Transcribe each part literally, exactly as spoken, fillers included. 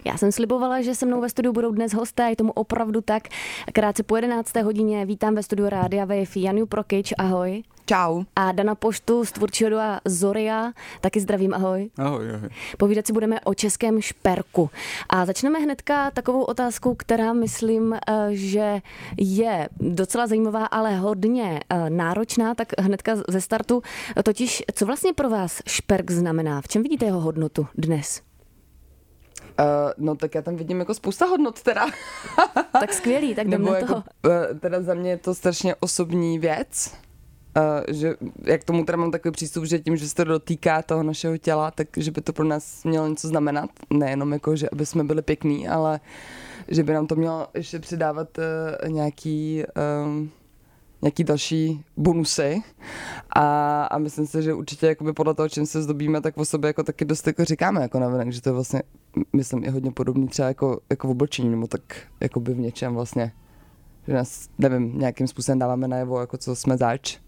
Já jsem slibovala, že se mnou ve studiu budou dnes hosté, je tomu opravdu tak. Krátce po jedenácté hodině vítám ve studiu Rádia Wave Janu Prokyč, ahoj. Čau. A Dana Poštu z tvůrčího dua Zoria, taky zdravím, ahoj. Ahoj, ahoj. Povídat si budeme o českém šperku. A začneme hnedka takovou otázkou, která myslím, že je docela zajímavá, ale hodně náročná, tak hnedka ze startu. Totiž, co vlastně pro vás šperk znamená? V čem vidíte jeho hodnotu dnes? Uh, no tak já tam vidím jako spousta hodnot teda. Tak skvělý, tak jdem Nebo na jako, toho. Uh, teda za mě je to strašně osobní věc. Uh, že jak tomu teda mám takový přístup, že tím, že se to dotýká toho našeho těla, tak že by to pro nás mělo něco znamenat. Nejenom jako, že aby jsme byli pěkný, ale že by nám to mělo ještě přidávat uh, nějaký... Um, nějaký další bonusy a, a myslím si, že určitě jakoby podle toho, čím se zdobíme, tak o sobě jako taky dost jako říkáme jako navenek, že to je vlastně, myslím, je hodně podobný třeba jako, jako v oblečení, nebo tak jakoby v něčem vlastně, že nás, nevím, nějakým způsobem dáváme najevo, jako co jsme zač.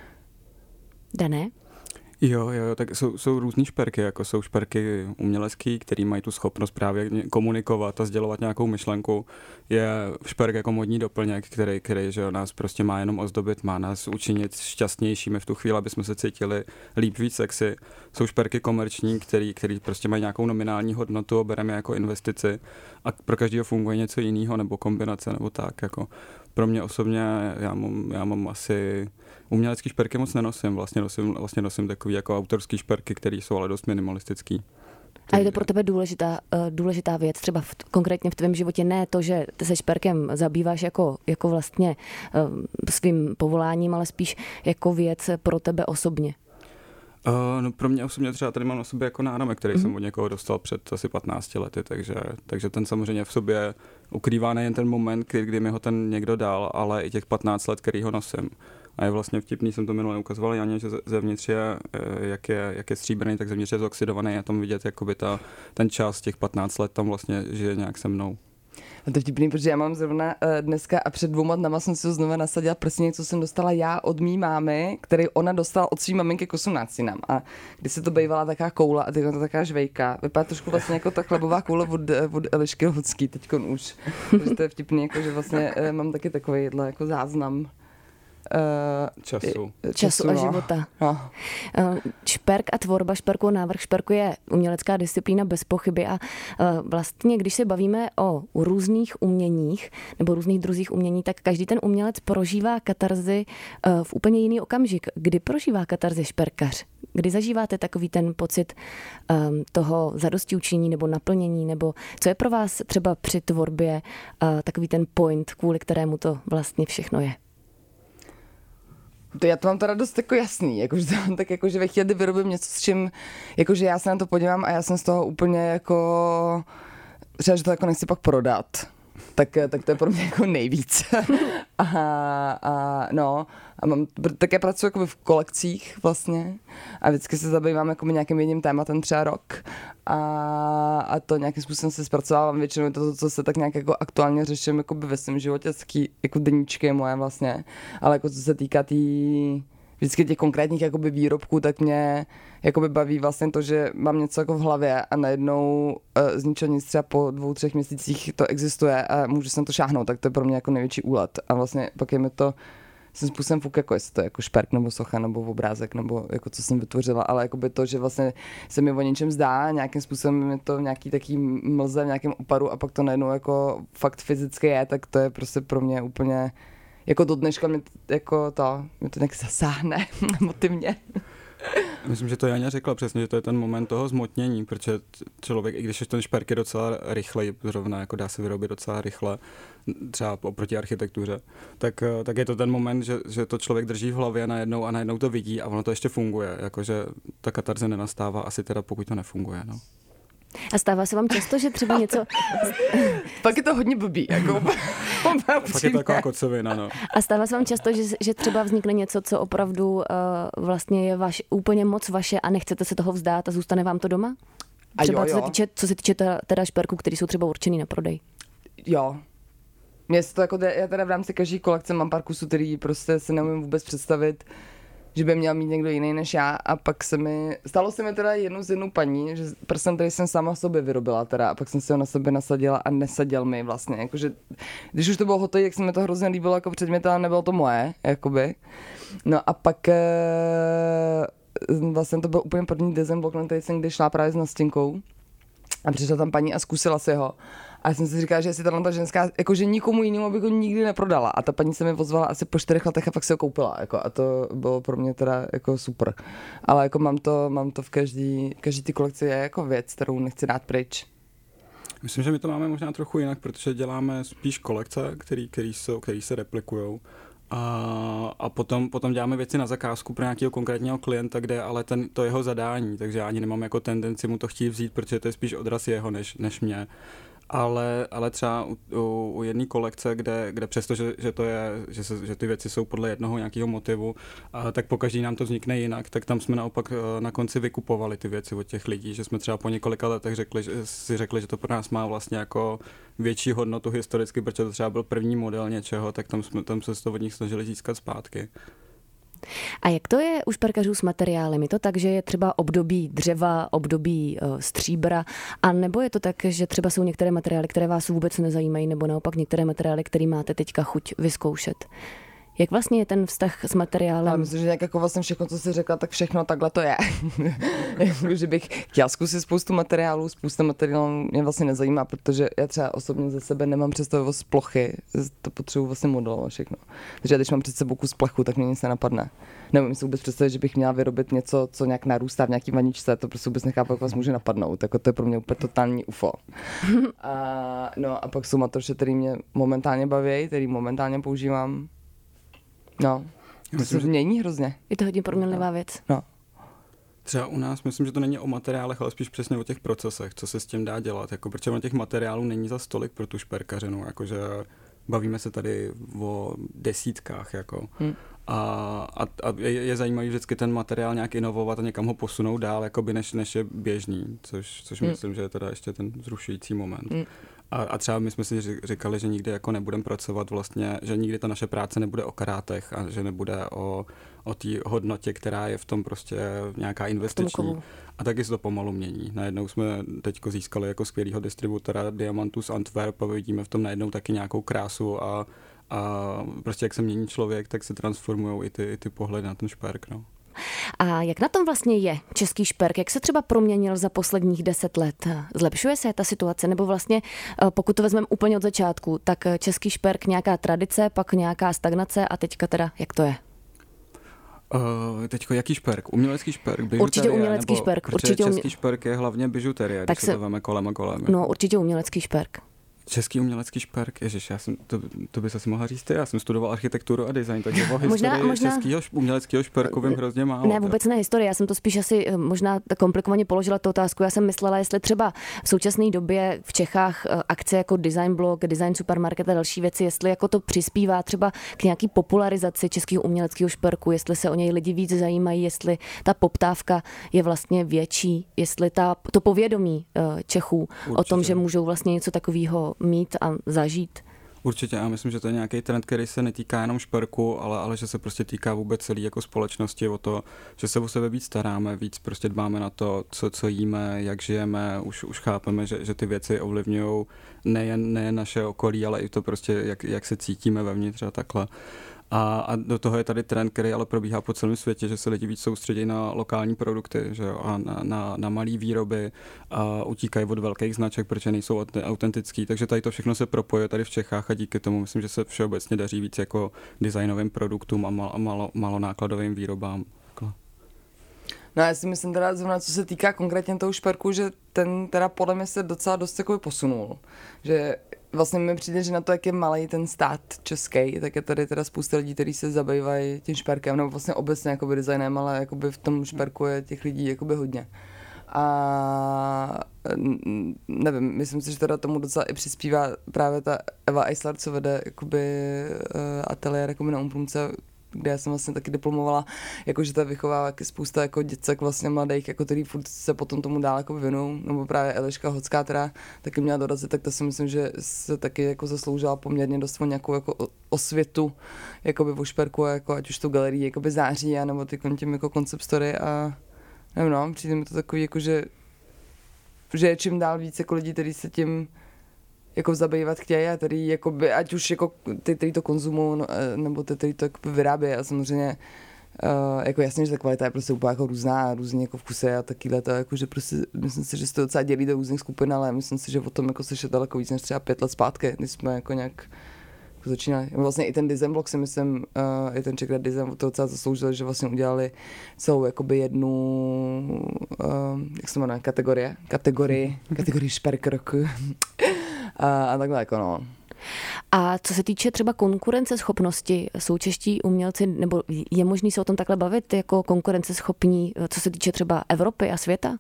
Dané? Jo, jo, tak jsou, jsou různý šperky, jako jsou šperky umělecký, který mají tu schopnost právě komunikovat a sdělovat nějakou myšlenku. Je šperk jako modní doplněk, který, který že nás prostě má jenom ozdobit, má nás učinit šťastnějšími v tu chvíli, aby jsme se cítili líp, víc sexy. Jsou šperky komerční, který, který prostě mají nějakou nominální hodnotu a bereme jako investici a pro každého funguje něco jiného, nebo kombinace, nebo tak. Jako. Pro mě osobně, já mám, já mám asi... Umělecký šperky moc nenosím, vlastně nosím, vlastně nosím takový jako autorský šperky, které jsou ale dost minimalistický. A je to pro tebe důležitá, důležitá věc, třeba v, konkrétně v tvém životě, ne to, že ty se šperkem zabýváš jako, jako vlastně uh, svým povoláním, ale spíš jako věc pro tebe osobně? Uh, no pro mě osobně třeba tady mám na sobě jako náramek, který mm-hmm. jsem od někoho dostal před asi patnácti lety, takže, takže ten samozřejmě v sobě ukrývá nejen ten moment, kdy, kdy mi ho ten někdo dal, ale i těch patnáct let, který ho nosím. A je vlastně vtipný, jsem to minule ukazoval Janě, že zevnitř je, jak je, jak je stříbrný, tak zevnitř je zoxidovaný a tam vidět jakoby ta, ten čas, těch patnáct let tam vlastně žije nějak se mnou. A to je vtipný, protože já mám zrovna uh, dneska a před dvouma dnama jsem si ho znovu nasadila prsník, co jsem dostala já od mý mámy, který ona dostala od svý maminky k osmnáctinám. A když se to bývala taková koula a teď to taková žvejka. Vypadá trošku vlastně jako ta chlebová koule od, od Elišky Lhocký teďkon už. Takže to je vtipný, jako, že vlastně uh, mám taky takovýhle jako záznam. Uh, času. Času, času a no. života. No. Uh, šperk a tvorba šperku, návrh šperku je umělecká disciplína bez pochyby a uh, vlastně, když se bavíme o různých uměních nebo různých druzích umění, tak každý ten umělec prožívá katarzi uh, v úplně jiný okamžik. Kdy prožívá katarzi šperkař? Kdy zažíváte takový ten pocit um, toho zadostiučinění nebo naplnění, nebo co je pro vás třeba při tvorbě uh, takový ten point, kvůli kterému to vlastně všechno je? To já to mám teda dost jako jasný, jakože to mám tak jako, že ve chvíli, kdy vyrobím něco, s čím, jakože já se na to podívám a já jsem z toho úplně jako, třeba, že to jako nechci pak prodat, tak, tak to je pro mě jako nejvíc. a, a no, a mám, tak já pracuji jako v kolekcích vlastně a vždycky se zabývám jako nějakým jedním tématem třeba rok a, a to nějakým způsobem se zpracovávám, většinou je to, to, co se tak nějak jako aktuálně řeším jako by ve svém životě, taky jako deníčky moje vlastně, ale jako co se týká tý, vždycky těch konkrétních jakoby výrobků, tak mě jakoby baví vlastně to, že mám něco jako v hlavě a najednou uh, z ničeho nic třeba po dvou, třech měsících to existuje a můžu se na to šáhnout, tak to je pro mě jako největší úlet a vlastně pak je mi to jsem způsobem fuk, jako jestli to je jako šperk nebo socha nebo obrázek nebo jako co jsem vytvořila, ale jakoby to, že vlastně se mi o něčem zdá, nějakým způsobem je to nějaký taký mlze v nějakém oparu a pak to najednou jako fakt fyzicky je, tak to je prostě pro mě úplně jako do dneška mě jako to, mě to nějak zasáhne emotivně. Myslím, že to Janě řekla přesně, že to je ten moment toho zmotnění, protože člověk, i když ten šperk je docela rychlej, zrovna jako dá se vyrobit docela rychle, třeba oproti architektuře, tak, tak je to ten moment, že, že to člověk drží v hlavě najednou a najednou to vidí a ono to ještě funguje, jakože ta katarze nenastává asi teda, pokud to nefunguje, no. A stává se vám často, že třeba něco... Pak je to hodně blbý, jako... Pak je to taková kocovina, no. A stává se vám často, že, že třeba vznikne něco, co opravdu uh, vlastně je vaš, úplně moc vaše a nechcete se toho vzdát a zůstane vám to doma? Třeba jo, jo. Co se týče, co se týče teda, teda šperků, které jsou třeba určený na prodej. Jo. Mně se to jako, já teda v rámci každé kolekce mám pár kusů, který prostě si neumím vůbec představit, že by měl mít někdo jiný než já a pak se mi, stalo se mi teda jednu z jednou paní, že prsten, který jsem sama sobě vyrobila teda a pak jsem si ho na sebe nasadila a nesadil mi vlastně, jakože, když už to bylo hotové, jak se mi to hrozně líbilo jako předmět, ale nebylo to moje, jakoby. No a pak e, vlastně to byl úplně první design blok, na který jsem kdy šla právě s nastěnkou a přišla tam paní a zkusila si ho. A já jsem si říkala, že jestli ta ženská, jakože nikomu jinému bych ho nikdy neprodala. A ta paní se mi pozvala asi po čtyřech letech a fakt si ho koupila. Jako, a to bylo pro mě teda jako super. Ale jako mám to, mám to v každý, každý ty kolekci je jako věc, kterou nechci dát pryč. Myslím, že my to máme možná trochu jinak, protože děláme spíš kolekce, který, který, jsou, který se replikujou. A, a potom, potom děláme věci na zakázku pro nějakého konkrétního klienta, kde ale ten, to jeho zadání, takže já ani nemám jako tendenci mu to chtít vzít, protože to je spíš odraz jeho než, než mě. Ale, ale třeba u, u, u jedné kolekce, kde, kde přesto, že, že, to je, že, se, že ty věci jsou podle jednoho nějakého motivu, a tak po každý nám to vznikne jinak, tak tam jsme naopak na konci vykupovali ty věci od těch lidí, že jsme třeba po několika letech řekli, že si řekli, že to pro nás má vlastně jako větší hodnotu historicky, protože to třeba byl první model něčeho, tak tam, jsme, tam se to od nich snažili získat zpátky. A jak to je u šperkařů s materiály? Je to tak, že je třeba období dřeva, období uh, stříbra, a nebo je to tak, že třeba jsou některé materiály, které vás vůbec nezajímají, nebo naopak některé materiály, které máte teďka chuť vyzkoušet? Jak vlastně je ten vztah s materiálem? Já myslím, že nějak jako vlastně všechno, co jsi řekla, tak všechno takhle to je. Že bych chtěla zkusit spoustu materiálů, spousta materiálů mě vlastně nezajímá, protože já třeba osobně ze sebe nemám představu z plochy, to potřebuji vlastně modelovat všechno. Takže když mám před sebou kus plechu, tak mě nic nenapadne. Nemůžu si vůbec představit, že bych měla vyrobit něco, co nějak narůstá v nějaký vaničce, to prostě vůbec nechápu, jak vás může napadnout. Tak to je pro mě úplně totální U F O. A, no a pak jsou matroše, který mě momentálně baví, který momentálně používám. No, to se změní hrozně. Je to hodně proměnlivá věc. No. Třeba u nás, myslím, že to není o materiálech, ale spíš přesně o těch procesech, co se s tím dá dělat. Jako, protože o těch materiálů není za stolik pro tu šperkařinu, jakože bavíme se tady o desítkách. Jako. Hmm. A, a, a je, je zajímavý vždycky ten materiál nějak inovovat a někam ho posunout dál, jakoby než, než je běžný, což, což hmm. myslím, že je teda ještě ten zrušující moment. Hmm. A, a třeba my jsme si říkali, že nikdy jako nebudeme pracovat vlastně, že nikdy ta naše práce nebude o karátech a že nebude o, o té hodnotě, která je v tom prostě nějaká investiční. A taky se to pomalu mění. Najednou jsme teďko získali jako skvělýho distributora diamantů z Antwerp a vidíme v tom najednou taky nějakou krásu a, a prostě jak se mění člověk, tak se transformují i ty, i ty pohledy na ten šperk. No. A jak na tom vlastně je český šperk? Jak se třeba proměnil za posledních deset let? Zlepšuje se ta situace? Nebo vlastně, pokud to vezmeme úplně od začátku, tak český šperk nějaká tradice, pak nějaká stagnace a teďka teda, jak to je? Uh, teďko jaký šperk? Umělecký šperk? Bižuterie? Určitě umělecký nebo, šperk. Určitě umě... český šperk je hlavně bižuterie, tak když se to veme kolem a kolem. No, určitě umělecký šperk. Český umělecký šperk, ježiš, já jsem, to, to bys asi mohla říct ty, já jsem studoval architekturu a design, takže o historii možná, možná... českého uměleckého šperku vím hrozně málo. Ne, vůbec ne historie, já jsem to spíš asi možná komplikovaně položila tu otázku, já jsem myslela, jestli třeba v současné době v Čechách akce jako Design Blog, Design Supermarket a další věci, jestli jako to přispívá třeba k nějaký popularizaci českého uměleckého šperku, jestli se o něj lidi víc zajímají, jestli ta poptávka je vlastně větší, jestli ta, to povědomí Čechů určitě o tom, že můžou vlastně něco takového mít a zažít. Určitě, já myslím, že to je nějaký trend, který se netýká jenom šperku, ale, ale že se prostě týká vůbec celé jako společnosti, o to, že se o sebe víc staráme, víc prostě dbáme na to, co, co jíme, jak žijeme, už, už chápeme, že, že ty věci ovlivňují nejen, nejen naše okolí, ale i to prostě, jak, jak se cítíme vevnitř a takhle. A, a do toho je tady trend, který ale probíhá po celém světě, že se lidi víc soustředí na lokální produkty, že jo, a na, na, na malé výroby a utíkají od velkých značek, protože nejsou autentický. Takže tady to všechno se propojuje tady v Čechách a díky tomu myslím, že se všeobecně daří víc jako designovým produktům a mal, malo, malonákladovým výrobám. No já si myslím teda, zrovna co se týká konkrétně toho šperku, že ten teda podle mě se docela dost jako posunul. Že vlastně mi přijde, že na to, jak je malý ten stát český, tak je tady teda spousta lidí, kteří se zabývají tím šperkem, nebo vlastně obecně jakoby designem, ale jakoby v tom šperku je těch lidí jakoby hodně. A nevím, myslím si, že teda tomu docela i přispívá právě ta Eva Eisler, co vede jakoby ateliér jakoby na Umplumce, kde já jsem vlastně taky diplomovala, jakože ta vychovává taky spousta jako děcek vlastně mladých, jako který furt se potom tomu dál jako věnují, nebo právě Eliška Hocká, která taky měla dorazit, tak to si myslím, že se taky jako zasloužila poměrně dost o nějakou jako osvětu, jakoby o šperku, jako ať už tu galerii jakoby září, a nebo ty tím jako concept story a nevím, no, přijde mi to takový, jako že, že je čím dál víc jako lidí, kteří se tím jako zabývat chtějí a tady jakoby, ať už jako ty, který to konzumují, no, nebo ty, který to jako vyrábějí a samozřejmě uh, jako jasně, že ta kvalita je prostě úplně jako různá, různý jako vkusy a takýhle to, jako, že prostě myslím si, že se to docela dělí do různých skupin, ale myslím si, že o tom jako slyšet daleko víc než třeba pět let zpátky, když jsme jako nějak jako začínali. Vlastně i ten design blog si myslím, uh, i ten Czech design to docela zasloužil, že vlastně udělali celou jakoby jednu, uh, jak se jmenuje, kategorie, kategorii, kategorii šperk roku. A, a takhle jako no. A co se týče třeba konkurenceschopnosti, jsou čeští umělci, nebo je možný se o tom takhle bavit jako konkurenceschopní, co se týče třeba Evropy a světa?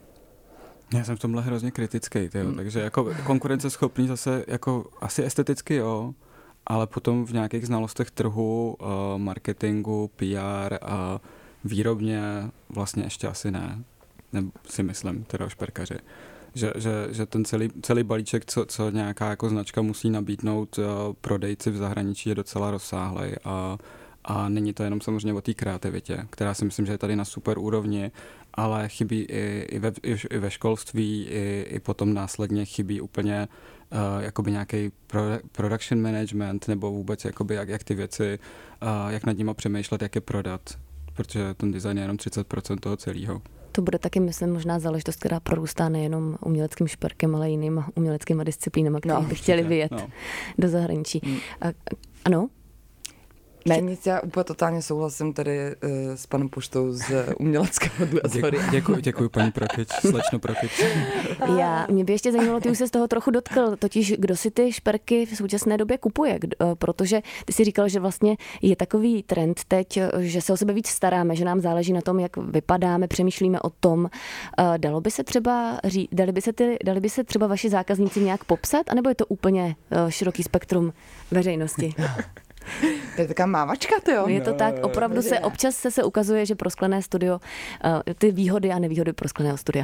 Já jsem v tomhle hrozně kritický, tyjo, hmm. takže jako konkurenceschopný zase jako asi esteticky jo, ale potom v nějakých znalostech trhu, marketingu, P R a výrobně vlastně ještě asi ne, ne si myslím, teda šperkaři. Že, že, že ten celý, celý balíček, co, co nějaká jako značka musí nabídnout uh, prodejci v zahraničí, je docela rozsáhlej a, a není to jenom samozřejmě o té kreativitě, která si myslím, že je tady na super úrovni, ale chybí i, i, ve, i, i ve školství, i, i potom následně chybí úplně uh, jakoby nějaký pro, production management nebo vůbec jakoby jak, jak ty věci, uh, jak nad nima přemýšlet, jak je prodat, protože ten design je jenom třicet procent toho celého. To bude taky, myslím, možná záležitost, která prorůstá nejenom uměleckým šperkem, ale i jinýma uměleckými disciplínama, které no, by chtěli vyjet no. do zahraničí. Hmm. A, ano? Ne, nic, já úplně totálně souhlasím tady uh, s panem Puštou z uměleckého Azory. Děkuji, děkuji paní Prokyč, slečno Prokyč. Já, mě by ještě zajímalo, ty už se z toho trochu dotkl, totiž kdo si ty šperky v současné době kupuje, kdo, protože ty si říkal, že vlastně je takový trend teď, že se o sebe víc staráme, že nám záleží na tom, jak vypadáme, přemýšlíme o tom. Uh, dalo by se třeba, ří, dali, by se ty, dali by se třeba vaši zákazníci nějak popsat, anebo je to úplně uh, široký spektrum veřejnosti? To je taková mávačka, ty jo. Je to tak, opravdu se občas se, se ukazuje, že pro sklené studio, uh, ty výhody a nevýhody pro skleného studia.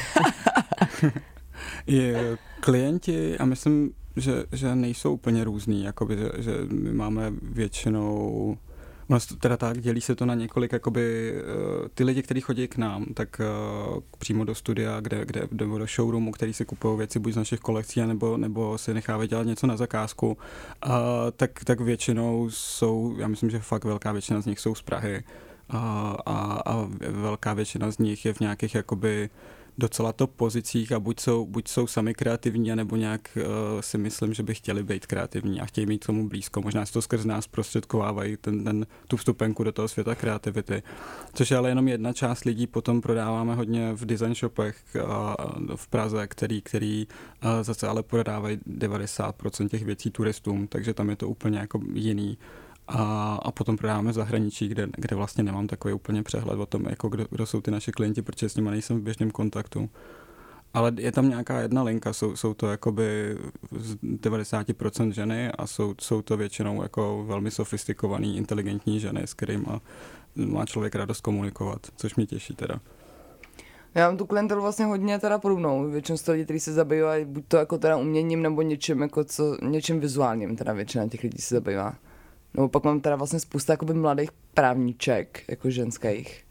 Je, klienti, a myslím, že, že nejsou úplně různý, jakoby, že, že my máme většinou, ono teda tak, dělí se to na několik, jakoby, ty lidi, kteří chodí k nám, tak uh, přímo do studia, kde, kde, nebo do showroomu, který si kupují věci buď z našich kolekcí, nebo, nebo si nechávají dělat něco na zakázku, uh, tak, tak většinou jsou, já myslím, že fakt velká většina z nich jsou z Prahy a, a, a velká většina z nich je v nějakých jakoby docela top pozicích a buď jsou, buď jsou sami kreativní, nebo nějak uh, si myslím, že by chtěli být kreativní a chtějí mít k tomu blízko. Možná si to skrz nás prostředkovávají ten, ten, tu vstupenku do toho světa kreativity. Což je ale jenom jedna část lidí, potom prodáváme hodně v design shopech uh, v Praze, který, který uh, zase ale prodávají devadesát procent těch věcí turistům, takže tam je to úplně jako jiný. A, a potom prodáváme v zahraničí, kde, kde vlastně nemám takový úplně přehled o tom, jako kdo, kdo jsou ty naše klienti, protože s nimi nejsem v běžném kontaktu. Ale je tam nějaká jedna linka, jsou, jsou to jakoby z devadesát procent ženy a jsou, jsou to většinou jako velmi sofistikovaný, inteligentní ženy, s kterými má člověk radost komunikovat, což mě těší teda. Já mám tu klientelu vlastně hodně teda podobnou. Většinou jsou lidi, kteří se zabývají buď to jako teda uměním, nebo něčím, jako co, něčím vizuálním, teda většina těch lidí se zabývá. No pak mám teda vlastně spousta jakoby mladých právníček, jako ženských.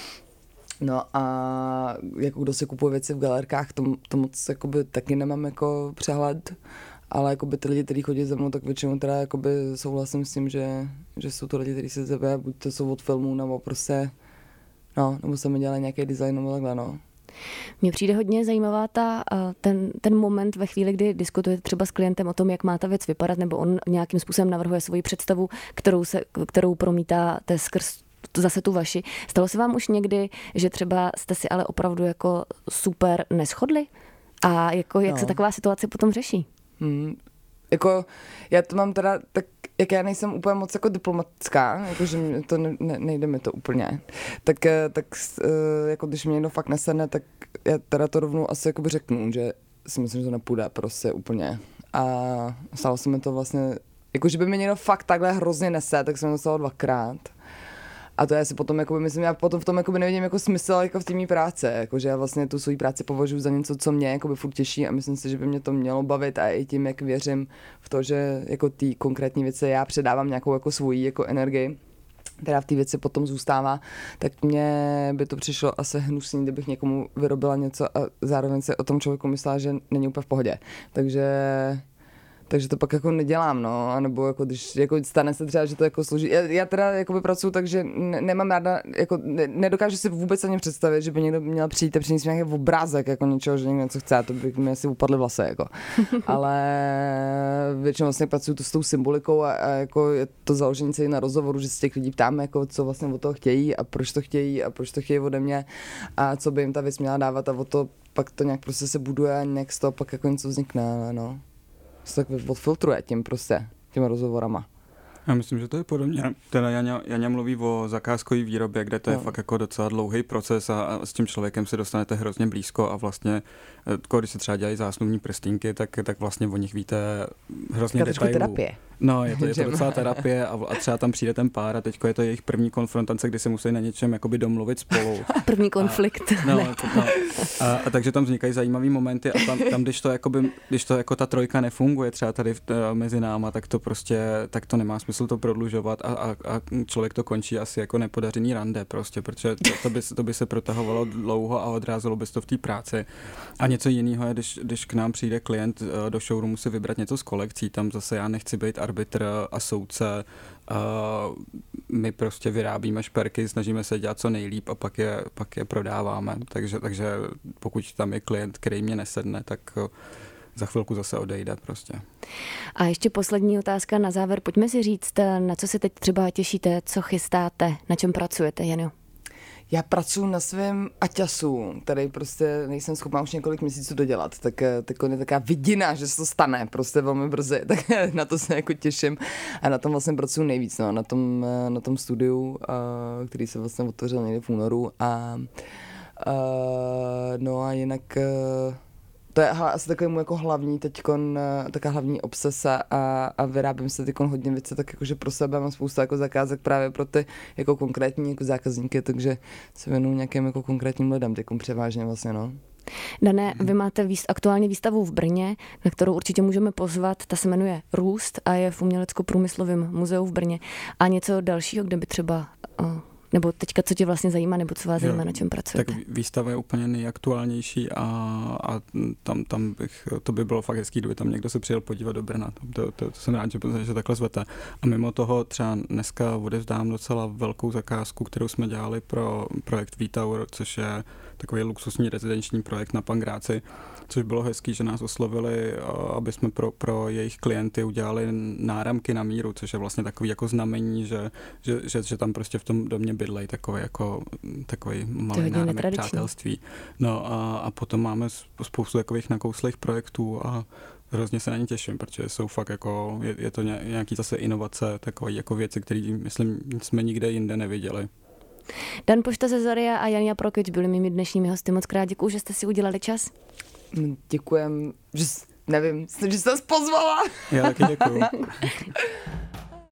No a jako kdo si kupuje věci v galerkách, to, to moc jakoby taky nemám jako přehled, ale jakoby ty lidi, kteří chodí za mnou, tak většinou teda jakoby souhlasím s tím, že, že jsou to lidi, kteří se zabývají, buď to jsou od filmů, nebo prostě, no, nebo sami dělají nějaký design, nebo takhle, no. Mně přijde hodně zajímavá ta, ten, ten moment ve chvíli, kdy diskutujete třeba s klientem o tom, jak má ta věc vypadat, nebo on nějakým způsobem navrhuje svoji představu, kterou, se, kterou promítáte skrz zase tu vaši. Stalo se vám už někdy, že třeba jste si ale opravdu jako super neshodli? A jako jak no. se taková situace potom řeší? Hmm. Jako, já to mám teda, tak jak já nejsem úplně moc jako diplomatická, jakože to ne, ne, nejde mi to úplně, tak, tak jako když mě někdo fakt nesedne, tak já teda to rovnou asi jakoby řeknu, že si myslím, že to nepůjde prostě úplně. A stalo se mi to vlastně Jako, že by mě někdo fakt takhle hrozně nese, tak jsem to stalo dvakrát. A to já si potom, jakoby, myslím, já potom v tom jakoby nevidím jako smysl jako v té mý práce, jako, že já vlastně tu svou práci považuji za něco, co mě jakoby furt těší a myslím si, že by mě to mělo bavit a i tím, jak věřím v to, že jako ty konkrétní věci já předávám nějakou jako svoji jako energii, která v té věci potom zůstává, tak mně by to přišlo asi hnusný, kdybych někomu vyrobila něco a zároveň si o tom člověku myslela, že není úplně v pohodě. Takže takže to pak jako nedělám, no, anebo jako když jako stane se třeba, že to jako složí. Já, já teda jako pracuji tak, že ne, nemám ráda, jako ne, nedokážu si vůbec ani představit, že by někdo měl přijít a přinést nějaký obrázek jako něčeho, že někdo něco chce, to by mi asi upadly vlasy, jako. Ale většinou vlastně pracuji to s tou symbolikou a, a jako je to založení celý na rozhovoru, že se těch lidí ptáme, jako co vlastně od toho chtějí a proč to chtějí a proč to chtějí ode mě a co by jim ta věc měla dávat a o to pak to nějak prostě se buduje a nějak z toho pak jako něco vznikne, no. Se tak odfiltruje tím prostě, těma rozhovorama. Já myslím, že to je podobně. Teda Jaňa, Jaňa mluví o zakázkové výrobě, kde to je no. fakt jako docela dlouhý proces a, a s tím člověkem se dostanete hrozně blízko a vlastně, když se třeba dělají zásnubní prstínky, tak, tak vlastně o nich víte hrozně detailů. Terapie. No, je to, je to docela terapie a, a třeba tam přijde ten pár a teďko je to jejich první konfrontace, kdy se musí na něčem jakoby domluvit spolu. První konflikt. A, no, no. A, a takže tam vznikají zajímavý momenty a tam, tam když to jakoby, když to jako ta trojka nefunguje třeba tady v, mezi náma, tak to prostě, tak to nemá smysl to prodlužovat a, a, a člověk to končí asi jako nepodařený rande prostě, protože to, to, by, to by se protahovalo dlouho a odrázelo by to v té práci. A něco jiného je, když, když k nám přijde klient do showroomu si vybrat něco z kolekcí, tam zase já nechci být arbitr a soudce, uh, my prostě vyrábíme šperky, snažíme se dělat co nejlíp a pak je, pak je prodáváme, takže, takže pokud tam je klient, který mě nesedne, tak uh, za chvilku zase odejde prostě. A ještě poslední otázka na závěr, pojďme si říct, na co se teď třeba těšíte, co chystáte, na čem pracujete, Janjo? Já pracuji na svém Aťasu, který prostě nejsem schopná už několik měsíců dodělat, tak teď je taková vidina, že se to stane prostě velmi brzy, tak na to se jako těším a na tom vlastně pracuji nejvíc, no, na tom, na tom studiu, který se vlastně otevřel někdy v únoru a, a no a jinak to je asi takový můj jako hlavní teďkon, taková hlavní obsese a, a vyrábím se teďkon hodně věcí tak jakože pro sebe, mám spoustu jako zakázek právě pro ty jako konkrétní jako zákazníky, takže se věnuju nějakým jako konkrétním lidem teďkon převážně vlastně, no. Dané, vy máte výst, aktuální výstavu v Brně, na kterou určitě můžeme pozvat, ta se jmenuje Růst a je v Umělecko-průmyslovém muzeu v Brně. A něco dalšího, kde by třeba... Uh, nebo teďka, co tě vlastně zajímá, nebo co vás jo, zajímá, na čem pracujete? Tak výstava je úplně nejaktuálnější a, a tam, tam bych, to by bylo fakt hezký, kdyby tam někdo se přijel podívat do Brna. To, to, to jsem rád, že, že takhle zvete. A mimo toho třeba dneska odevzdám docela velkou zakázku, kterou jsme dělali pro projekt V-Tower, což je takový luxusní rezidenční projekt na Pangráci, což bylo hezký, že nás oslovili, aby jsme pro, pro jejich klienty udělali náramky na míru, což je vlastně takový jako znamení, že, že, že, že tam prostě v tom domě bydlej takový jako takový malý náramek přátelství. No a, a potom máme spoustu takových nakouslých projektů a hrozně se na ně těším, protože jsou fakt jako, je, je to nějaký zase inovace, takové jako věci, které myslím jsme nikde jinde neviděli. Dan Pošta ze Zaria a Janja Prokyč byli mými dnešními hosty. Moc krát děkuju, že jste si udělali čas. Děkujem, že nevím, že jste nás pozvala. Já taky děkuju.